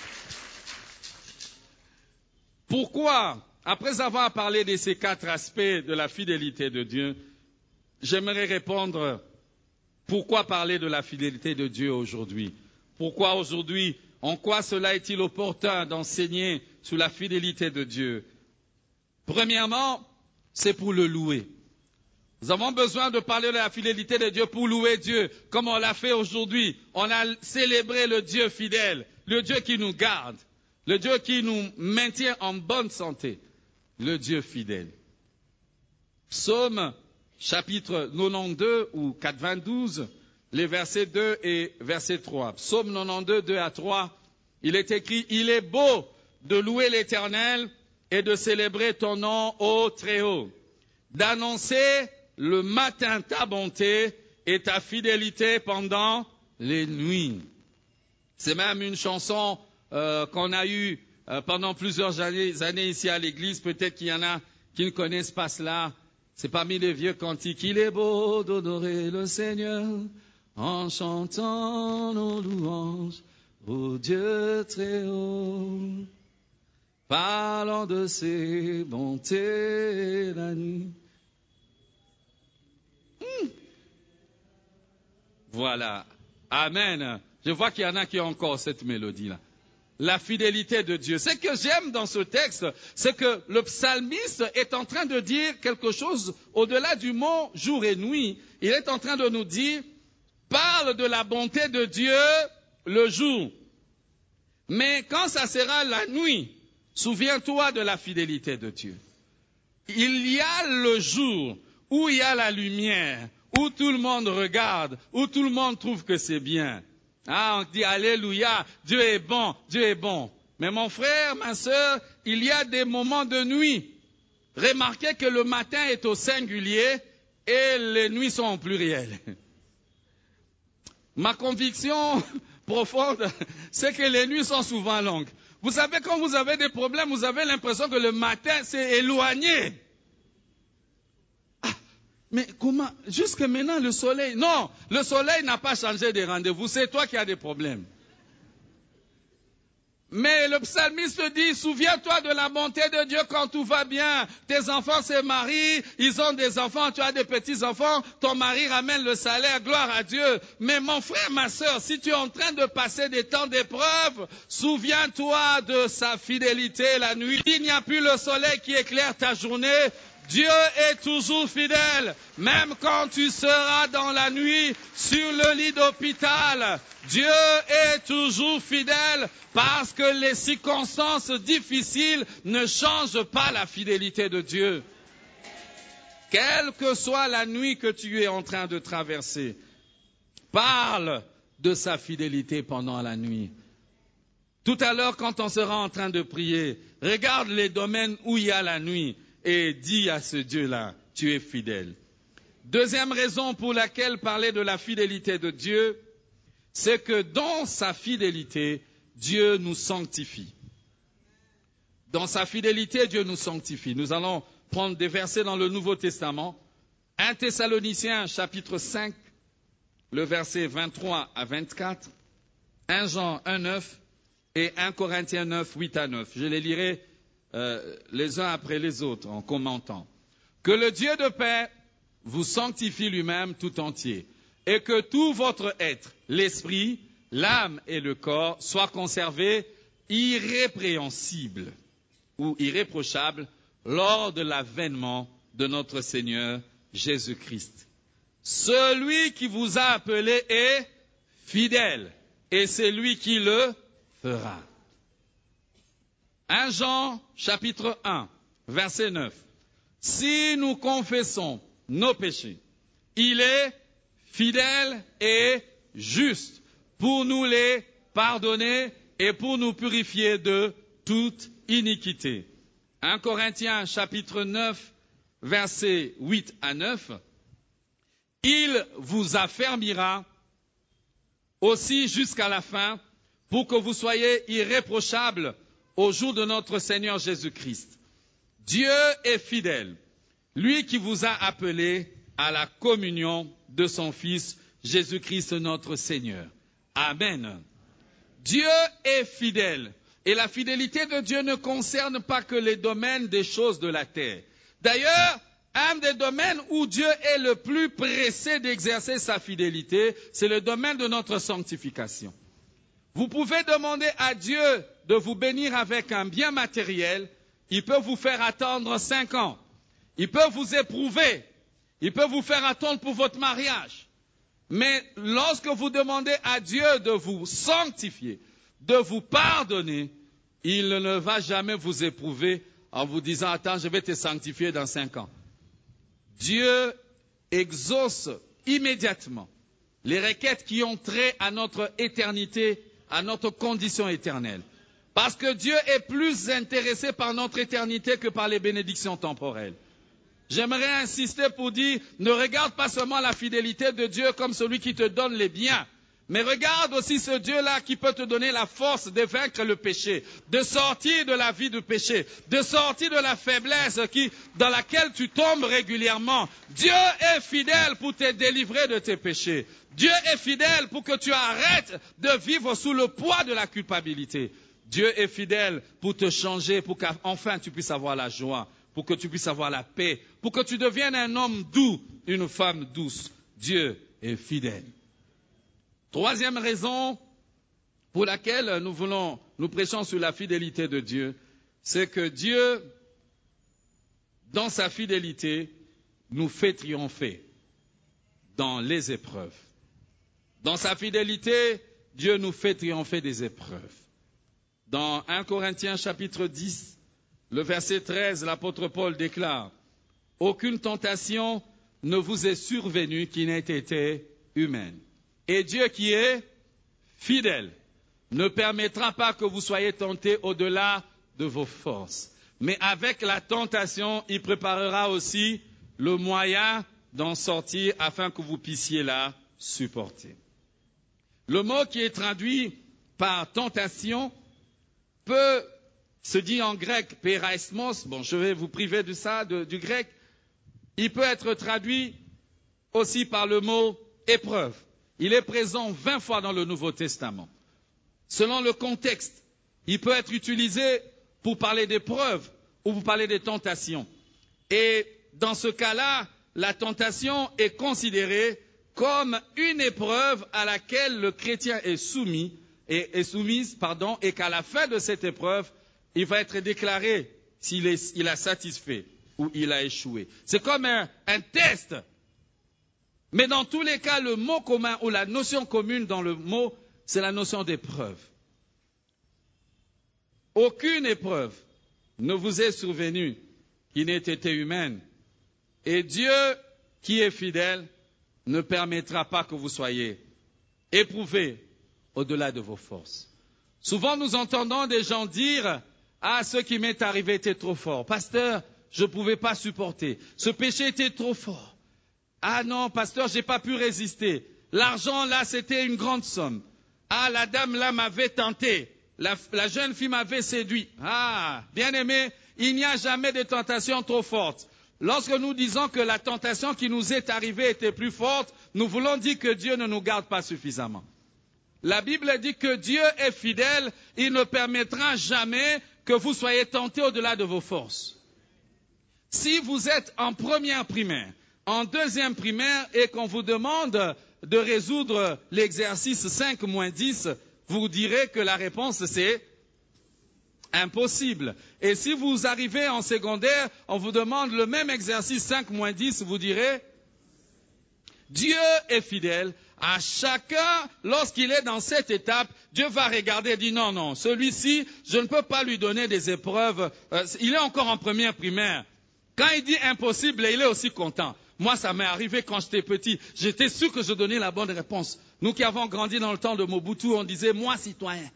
Pourquoi, après avoir parlé de ces quatre aspects de la fidélité de Dieu, j'aimerais répondre, pourquoi parler de la fidélité de Dieu aujourd'hui? Pourquoi aujourd'hui, en quoi cela est-il opportun d'enseigner sur la fidélité de Dieu? Premièrement, c'est pour le louer. Nous avons besoin de parler de la fidélité de Dieu pour louer Dieu, comme on l'a fait aujourd'hui. On a célébré le Dieu fidèle, le Dieu qui nous garde, le Dieu qui nous maintient en bonne santé, le Dieu fidèle. Psaume chapitre quatre-vingt-douze ou quatre-vingt-douze, les versets deux et verset trois. Psaume quatre-vingt-douze, deux à trois, il est écrit « Il est beau de louer l'Éternel et de célébrer ton nom, ô Très-Haut, d'annoncer le matin ta bonté et ta fidélité pendant les nuits. » C'est même une chanson euh, qu'on a eue euh, pendant plusieurs années, années ici à l'église. Peut-être qu'il y en a qui ne connaissent pas cela. C'est parmi les vieux cantiques. Il est beau d'honorer le Seigneur en chantant nos louanges au Dieu très haut, parlant de ses bontés la nuit. Hmm. Voilà. Amen. Je vois qu'il y en a qui ont encore cette mélodie-là. La fidélité de Dieu. Ce que j'aime dans ce texte, c'est que le psalmiste est en train de dire quelque chose au-delà du mot jour et nuit. Il est en train de nous dire, parle parle de la bonté de Dieu le jour. Mais quand ça sera la nuit, souviens-toi de la fidélité de Dieu. Il y a le jour où il y a la lumière, où tout le monde regarde, où tout le monde trouve que c'est bien. Ah, on dit Alléluia, Dieu est bon, Dieu est bon. Mais mon frère, ma sœur, il y a des moments de nuit. Remarquez que le matin est au singulier et les nuits sont au pluriel. Ma conviction profonde, c'est que les nuits sont souvent longues. Vous savez, quand vous avez des problèmes, vous avez l'impression que le matin, c'est éloigné. Ah, mais comment? Jusque maintenant, le soleil... Non, le soleil n'a pas changé de rendez-vous. C'est toi qui as des problèmes. Mais le psalmiste dit, souviens-toi de la bonté de Dieu quand tout va bien. Tes enfants se marient, ils ont des enfants, tu as des petits-enfants, ton mari ramène le salaire, gloire à Dieu. Mais mon frère, ma sœur, si tu es en train de passer des temps d'épreuve, souviens-toi de sa fidélité la nuit. Il n'y a plus le soleil qui éclaire ta journée. Dieu est toujours fidèle, même quand tu seras dans la nuit sur le lit d'hôpital. Dieu est toujours fidèle parce que les circonstances difficiles ne changent pas la fidélité de Dieu. Quelle que soit la nuit que tu es en train de traverser, parle de sa fidélité pendant la nuit. Tout à l'heure, quand on sera en train de prier, regarde les domaines où il y a la nuit. Et dis à ce Dieu-là, tu es fidèle. Deuxième raison pour laquelle parler de la fidélité de Dieu, c'est que dans sa fidélité, Dieu nous sanctifie. Dans sa fidélité, Dieu nous sanctifie. Nous allons prendre des versets dans le Nouveau Testament. un Thessaloniciens, chapitre cinq, le verset vingt-trois à vingt-quatre. un Jean un, neuf et un Corinthiens neuf, huit à neuf. Je les lirai Euh, les uns après les autres en commentant. Que le Dieu de paix vous sanctifie lui-même tout entier et que tout votre être, l'esprit, l'âme et le corps soient conservés irrépréhensibles ou irréprochables lors de l'avènement de notre Seigneur Jésus-Christ. Celui qui vous a appelé est fidèle et c'est lui qui le fera. un Jean, chapitre un, verset neuf. Si nous confessons nos péchés, il est fidèle et juste pour nous les pardonner et pour nous purifier de toute iniquité. un Corinthiens, chapitre neuf, versets huit à neuf. Il vous affermira aussi jusqu'à la fin pour que vous soyez irréprochables au jour de notre Seigneur Jésus-Christ. Dieu est fidèle, lui qui vous a appelé à la communion de son Fils Jésus-Christ notre Seigneur. Amen. Dieu est fidèle et la fidélité de Dieu ne concerne pas que les domaines des choses de la terre. D'ailleurs, un des domaines où Dieu est le plus pressé d'exercer sa fidélité, c'est le domaine de notre sanctification. Vous pouvez demander à Dieu de vous bénir avec un bien matériel, il peut vous faire attendre cinq ans, il peut vous éprouver, il peut vous faire attendre pour votre mariage. Mais lorsque vous demandez à Dieu de vous sanctifier, de vous pardonner, il ne va jamais vous éprouver en vous disant « Attends, je vais te sanctifier dans cinq ans ». Dieu exauce immédiatement les requêtes qui ont trait à notre éternité, à notre condition éternelle. Parce que Dieu est plus intéressé par notre éternité que par les bénédictions temporelles. J'aimerais insister pour dire, ne regarde pas seulement la fidélité de Dieu comme celui qui te donne les biens, mais regarde aussi ce Dieu-là qui peut te donner la force de vaincre le péché, de sortir de la vie du péché, de sortir de la faiblesse qui, dans laquelle tu tombes régulièrement. Dieu est fidèle pour te délivrer de tes péchés. Dieu est fidèle pour que tu arrêtes de vivre sous le poids de la culpabilité. Dieu est fidèle pour te changer, pour qu'enfin tu puisses avoir la joie, pour que tu puisses avoir la paix, pour que tu deviennes un homme doux, une femme douce. Dieu est fidèle. Troisième raison pour laquelle nous voulons, nous prêchons sur la fidélité de Dieu, c'est que Dieu, dans sa fidélité, nous fait triompher dans les épreuves. Dans sa fidélité, Dieu nous fait triompher des épreuves. Dans premier Corinthiens chapitre dix, le verset treize, l'apôtre Paul déclare « Aucune tentation ne vous est survenue qui n'ait été humaine. Et Dieu qui est fidèle ne permettra pas que vous soyez tentés au-delà de vos forces. Mais avec la tentation, il préparera aussi le moyen d'en sortir afin que vous puissiez la supporter. » Le mot qui est traduit par tentation peut se dire en grec péraismos, bon je vais vous priver de ça, de, du grec, il peut être traduit aussi par le mot épreuve. Il est présent vingt fois dans le Nouveau Testament. Selon le contexte, il peut être utilisé pour parler d'épreuves ou pour parler des tentations. Et dans ce cas-là, la tentation est considérée comme une épreuve à laquelle le chrétien est soumis, et, est soumise, pardon, et qu'à la fin de cette épreuve, il va être déclaré s'il est, il a satisfait ou il a échoué. C'est comme un, un test. Mais dans tous les cas, le mot commun ou la notion commune dans le mot, c'est la notion d'épreuve. Aucune épreuve ne vous est survenue qui n'ait été humaine. Et Dieu, qui est fidèle, ne permettra pas que vous soyez éprouvés au-delà de vos forces. Souvent, nous entendons des gens dire « Ah, ce qui m'est arrivé était trop fort. Pasteur, je ne pouvais pas supporter. Ce péché était trop fort. Ah non, pasteur, je n'ai pas pu résister. L'argent, là, c'était une grande somme. Ah, la dame, là, m'avait tenté. La, la jeune fille m'avait séduit. Ah, bien-aimé, il n'y a jamais de tentation trop forte. Lorsque nous disons que la tentation qui nous est arrivée était plus forte, nous voulons dire que Dieu ne nous garde pas suffisamment. La Bible dit que Dieu est fidèle, il ne permettra jamais que vous soyez tentés au-delà de vos forces. Si vous êtes en première primaire, en deuxième primaire et qu'on vous demande de résoudre l'exercice cinq moins dix, vous direz que la réponse c'est impossible. Et si vous arrivez en secondaire, on vous demande le même exercice cinq moins dix, vous direz Dieu est fidèle. À chacun, lorsqu'il est dans cette étape, Dieu va regarder et dire non, non, celui-ci, je ne peux pas lui donner des épreuves. Euh, il est encore en première primaire. Quand il dit impossible, il est aussi content. Moi, ça m'est arrivé quand j'étais petit. J'étais sûr que je donnais la bonne réponse. Nous qui avons grandi dans le temps de Mobutu, on disait moi citoyen.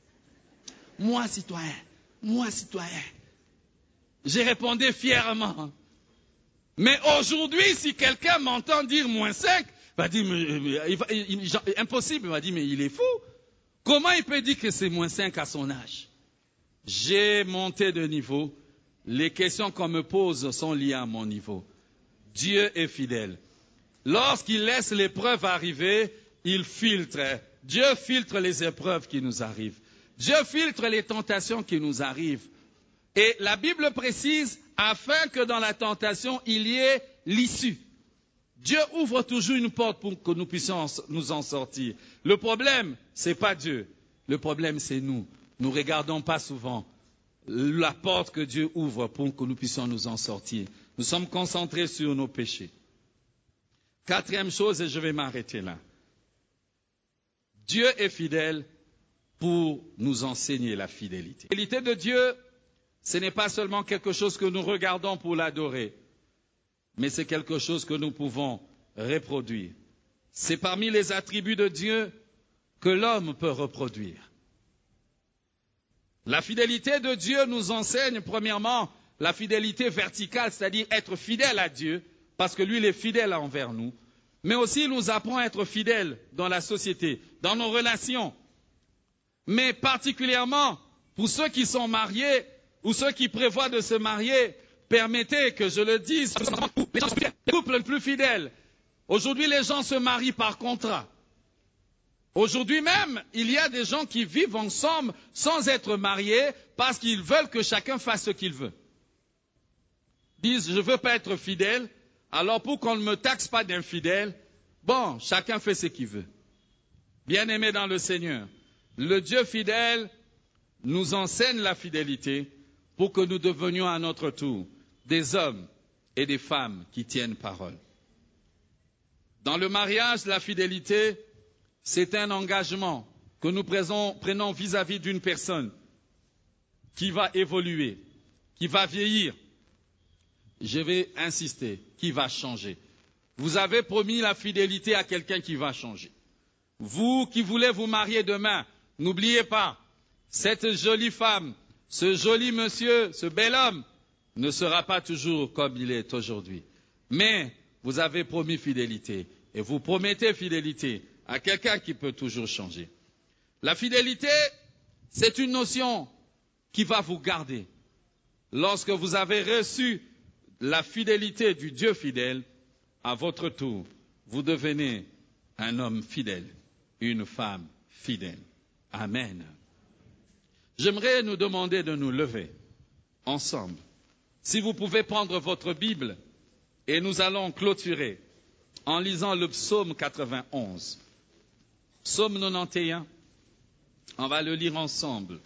Moi citoyen. Moi citoyen. J'ai répondu fièrement. Mais aujourd'hui, si quelqu'un m'entend dire moins cinq, il va dire, mais, mais, il va, il, il, impossible, il va dire, mais il est fou. Comment il peut dire que c'est moins cinq à son âge? J'ai monté de niveau. Les questions qu'on me pose sont liées à mon niveau. Dieu est fidèle. Lorsqu'il laisse l'épreuve arriver, il filtre. Dieu filtre les épreuves qui nous arrivent. Dieu filtre les tentations qui nous arrivent. Et la Bible précise, afin que dans la tentation, il y ait l'issue. Dieu ouvre toujours une porte pour que nous puissions nous en sortir. Le problème, ce n'est pas Dieu. Le problème, c'est nous. Nous ne regardons pas souvent la porte que Dieu ouvre pour que nous puissions nous en sortir. Nous sommes concentrés sur nos péchés. Quatrième chose, et je vais m'arrêter là. Dieu est fidèle pour nous enseigner la fidélité. La fidélité de Dieu, ce n'est pas seulement quelque chose que nous regardons pour l'adorer, mais c'est quelque chose que nous pouvons reproduire. C'est parmi les attributs de Dieu que l'homme peut reproduire. La fidélité de Dieu nous enseigne, premièrement, la fidélité verticale, c'est-à-dire être fidèle à Dieu, parce que lui, il est fidèle envers nous. Mais aussi, il nous apprend à être fidèles dans la société, dans nos relations. Mais particulièrement, pour ceux qui sont mariés, ou ceux qui prévoient de se marier, permettez que je le dise, les couples les plus fidèles. Aujourd'hui, les gens se marient par contrat. Aujourd'hui même, il y a des gens qui vivent ensemble sans être mariés parce qu'ils veulent que chacun fasse ce qu'il veut. Ils disent, je ne veux pas être fidèle, alors pour qu'on ne me taxe pas d'infidèle, bon, chacun fait ce qu'il veut. Bien-aimés dans le Seigneur, le Dieu fidèle nous enseigne la fidélité pour que nous devenions à notre tour des hommes et des femmes qui tiennent parole. Dans le mariage, la fidélité c'est un engagement que nous prenons vis-à-vis d'une personne qui va évoluer, qui va vieillir. Je vais insister, qui va changer. Vous avez promis la fidélité à quelqu'un qui va changer. Vous qui voulez vous marier demain, n'oubliez pas, cette jolie femme, ce joli monsieur, ce bel homme, ne sera pas toujours comme il est aujourd'hui. Mais vous avez promis fidélité, et vous promettez fidélité à quelqu'un qui peut toujours changer. La fidélité, c'est une notion qui va vous garder. Lorsque vous avez reçu la fidélité du Dieu fidèle, à votre tour, vous devenez un homme fidèle, une femme fidèle. Amen. J'aimerais nous demander de nous lever ensemble. Si vous pouvez prendre votre Bible et nous allons clôturer en lisant le psaume quatre-vingt-onze. Psaume quatre-vingt-onze, on va le lire ensemble.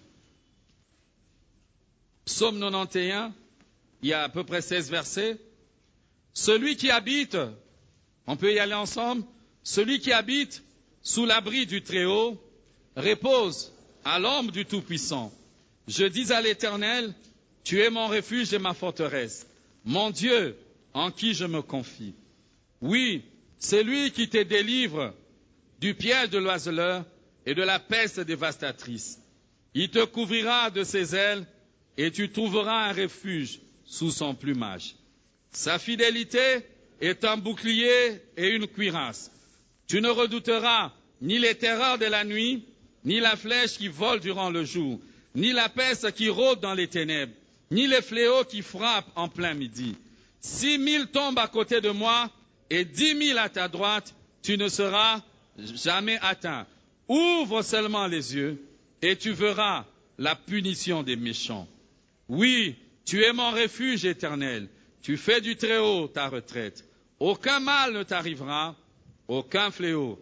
Psaume quatre-vingt-onze, il y a à peu près seize versets. Celui qui habite, on peut y aller ensemble, celui qui habite sous l'abri du Très-Haut repose à l'ombre du Tout-Puissant. Je dis à l'Éternel, tu es mon refuge et ma forteresse, mon Dieu en qui je me confie. Oui, c'est lui qui te délivre du piège de l'oiseleur et de la peste dévastatrice. Il te couvrira de ses ailes et tu trouveras un refuge sous son plumage. Sa fidélité est un bouclier et une cuirasse. Tu ne redouteras ni les terreurs de la nuit, ni la flèche qui vole durant le jour, ni la peste qui rôde dans les ténèbres, ni les fléaux qui frappent en plein midi. Six mille tombent à côté de moi et dix mille à ta droite, tu ne seras jamais atteint. Ouvre seulement les yeux et tu verras la punition des méchants. Oui, tu es mon refuge éternel. Tu fais du Très-Haut ta retraite. Aucun mal ne t'arrivera, aucun fléau.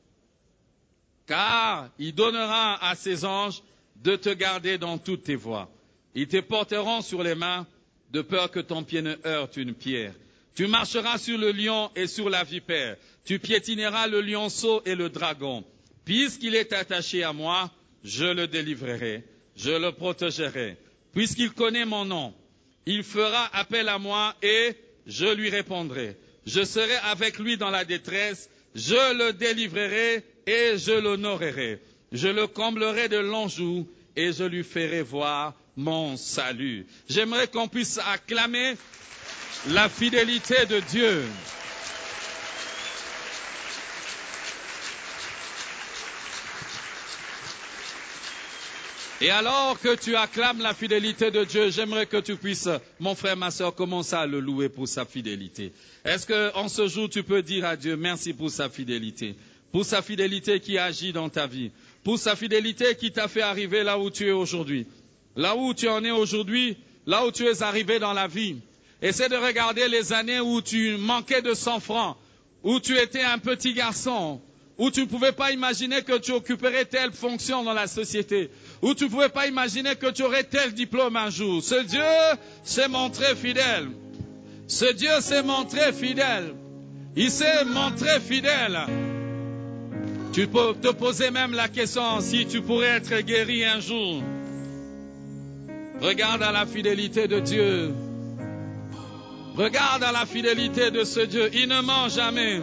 Car il donnera à ses anges de te garder dans toutes tes voies. Ils te porteront sur les mains, de peur que ton pied ne heurte une pierre. Tu marcheras sur le lion et sur la vipère. Tu piétineras le lionceau et le dragon. Puisqu'il est attaché à moi, je le délivrerai, je le protégerai. Puisqu'il connaît mon nom, il fera appel à moi et je lui répondrai. Je serai avec lui dans la détresse, je le délivrerai et je l'honorerai. Je le comblerai de longs jours et je lui ferai voir mon salut. J'aimerais qu'on puisse acclamer la fidélité de Dieu. Et alors que tu acclames la fidélité de Dieu, j'aimerais que tu puisses, mon frère, ma soeur, commencer à le louer pour sa fidélité. Est-ce qu'en ce jour, tu peux dire à Dieu, merci pour sa fidélité, pour sa fidélité qui agit dans ta vie, pour sa fidélité qui t'a fait arriver là où tu es aujourd'hui, là où tu en es aujourd'hui, là où tu es arrivé dans la vie. Essaie de regarder les années où tu manquais de cent francs, où tu étais un petit garçon, où tu ne pouvais pas imaginer que tu occuperais telle fonction dans la société, où tu ne pouvais pas imaginer que tu aurais tel diplôme un jour. Ce Dieu s'est montré fidèle. Ce Dieu s'est montré fidèle. Il s'est montré fidèle. Tu peux te poser même la question si tu pourrais être guéri un jour. Regarde à la fidélité de Dieu. Regarde à la fidélité de ce Dieu. Il ne ment jamais.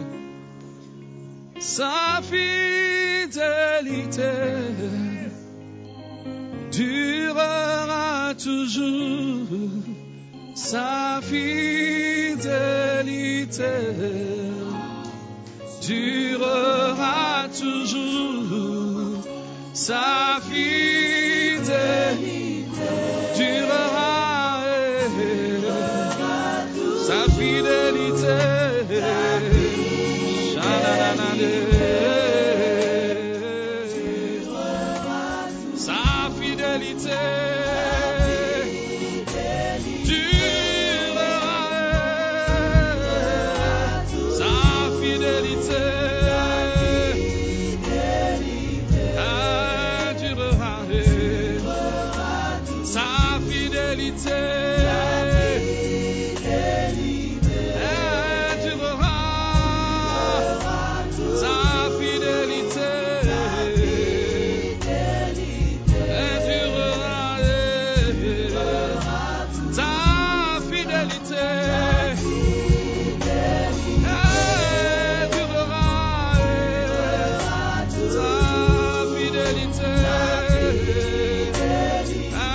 Sa fidélité durera toujours. Sa fidélité durera toujours. Sa fidélité durera. Sa fidélité. Sa fidélité durera. Sa fidélité durera. Sa fidélité. Ta